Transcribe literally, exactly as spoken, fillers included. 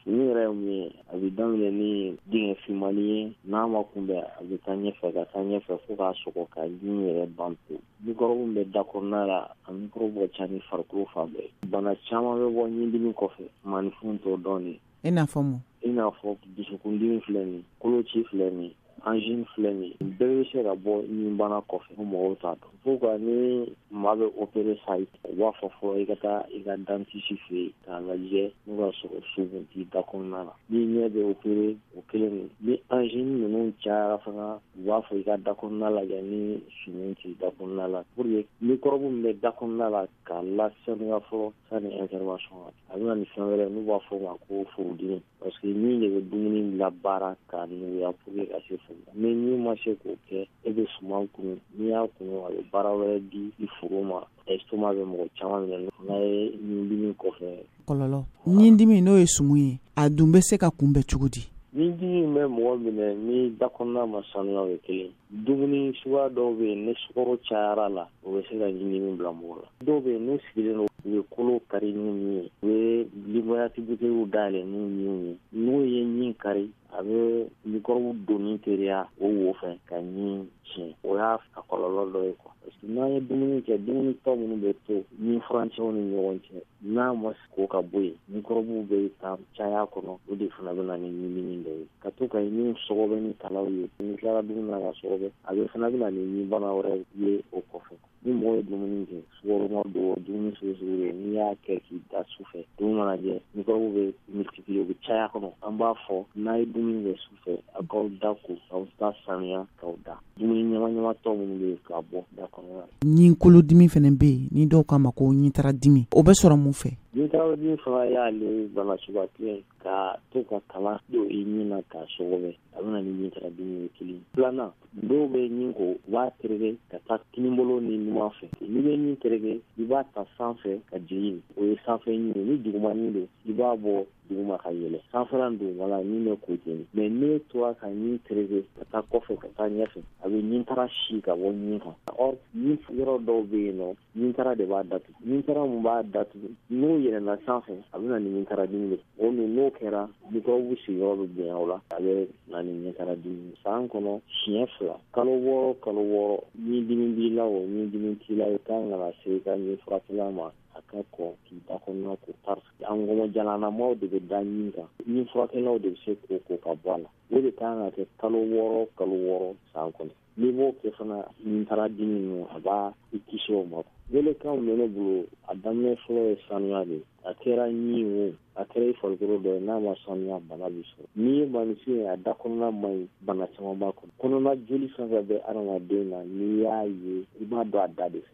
Ni yɛrɛ ye mun ye a bɛ daminɛ ni dingɛ finmani ye n'a ma kunbɛn a bɛ taa ɲɛfɛ ka taa ɲɛfɛ fo k'a sɔgɔ ka dimi yɛrɛ ban pewu. Mikɔrɔbu min bɛ da kɔnɔna la a mikɔrɔbu ka ca ni farikolo fan bɛɛ. Bana caman bɛ bɔ ɲindimi kɔfɛ maanifin t'o dɔn de. I n'a fɔ mun? I n'a fɔ dusukundimi filɛ nin, koloci filɛ nin, angine filɛ nin, bɛɛ bɛ se ka bɔ ɲin bana kɔfɛ ko mɔgɔw t'a dɔn. Fo ka ni maa bɛ opérer sa u b'a fɔ fɔlɔ i ka taa i ka dentiste fɛ yen k'a lajɛ n'o y'a sɔrɔ su kun t'i da kɔnɔna la. Ni ɲɛ bɛ opérer o kelen don. Ni angine ninnu cayara fana u b'a fɔ i ka da kɔnɔna lajɛ ni sumun t'i da kɔnɔna la pour que microbe min bɛ da kɔnɔna la k'a lasanuya fɔlɔ sani intervention ka. A bɛ na ni fɛn wɛrɛ n'u b'a fɔ o ma ko furudimi parce que min de bɛ dumuni labaara k'a nuguya pour que ka se furu la. Mais n'i ma se k'o kɛ e bɛ suman kunun n'i y'a kunun a bɛ baara wɛrɛ di i furu ma. Estomac bɛ mɔgɔ caman minɛ n'a ye ɲindimi kɔfɛ. Kɔlɔlɔ ɲindimi n'o ye sumun ye a dun bɛ se ka kunbɛn cogo di? Ɲindimi bɛ mɔgɔ minɛ ni da kɔnɔna ma sanuya o ye kelen. Dumuni suguya dɔw bɛ yen ni sukaro cayara la o bɛ se ka ɲindimi bila mɔgɔ la. Dɔw bɛ yen n'u sigilen don u ye kolo kari n'u ye u ye livoyatibitew dayɛlɛ n'u ye n'u ye ɲin kari a bɛ mikɔrɔbu donni teriya o wo fɛ ka ɲin tiɲɛ o y'a a kɔlɔlɔ dɔ ye quoi. Parce que n'an ye dumuni kɛ dumuni tɔ minnu bɛ to ɲin furancɛw ni ɲɔgɔn cɛ n'a ma ko ka bɔ yen mikɔrɔbuw bɛ taa caya kɔnɔ o de fana bɛ na ni ɲindimi dɔ ye. Ka to ka ɲin sɔgɔbɛ ni talaw ye ni tilara dumuni na ka sɔgɔbɛ a bɛ fana bɛ na ni ɲin bana wɛrɛ ye o kɔfɛ. Ni mɔgɔ ye dumuni kɛ sukaroma don dumuni sugu sugu ye n'i y'a kɛ k'i da su fɛ dugu mana jɛ mikɔrɔbu bɛ multiplier u bɛ caya kɔnɔ. An b'a fɔ n'a ye dumuni kɛ su fɛ a k'aw da ko k'aw ta sanuya k'aw da. Dumuni ɲama ɲama tɔ minnu bɛ yen k'a bɔ da kɔnɔ. Ɲin kolodimi fana bɛ yen ni dɔw k'a ma ko ɲin tara dimi o bɛ sɔrɔ mun fɛ? Ɲin tara dimi fana y'ale bana suguya kelen ka to ka kala don i ɲin na k'a sɔgɔbɛ a bɛ na ni ɲin tara dimi ye kelen. Filanan dɔw bɛ ɲin ko u b'a tereke ka taa kinibolo ni numan fɛ. N'i bɛ ɲin tereke i b'a ta sanfɛ ka jigin o ye sanfɛ ɲin ye ni dugumanin don i b'a bɔ duguma ka yɛlɛ sanfɛla don wala ɲin bɛ ko jeni mais n'e tora ka ɲin tereke ka taa kɔfɛ ka taa ɲɛfɛ a bɛ ɲin tara si ka bɔ ɲin kan. Or ɲin yɔrɔ dɔw bɛ yen nɔ ɲin tara de b'a datugu ɲin tara mun b'a datugu n'o yɛlɛnna sanfɛ a bɛ na ni ɲin tara dimi ye. O min n'o kɛra mikɔrɔbu sigiyɔrɔ bɛ bonya o la a bɛ na ni ɲin tara dimi. San kɔnɔ siɲɛ fila kalo wɔɔrɔ kalo wɔɔrɔ ɲin dimi b'i la o ɲin dimi t'i la i kan ka na se i ka ɲin furakɛla ma a ka kɔn k'i da kɔnɔna ko parce que an ngɔmɔjalanamaw de bɛ da ɲin kan ɲin furakɛlaw de bɛ se k'o ko ka bɔ a la o de kan ka kɛ kalo wɔɔrɔ kalo wɔɔrɔ san kɔnɔ. N'i b'o kɛ fana ɲin tara dimi ninnu a b'a i kisi o ma. Welekanw bɛ ne bolo a daminɛ fɔlɔ ye sanuya de a kɛra ɲin o a kɛra i farikolo dɔ ye n'a ma sanuya bana bɛ sɔrɔ. N'i ye maanifin ye a da kɔnɔna ma ɲi bana caman b'a kɔnɔ. Kɔnɔna joli fɛn fɛn bɛ adamaden na n'i y'a ye i b'a dɔn a da de fɛ.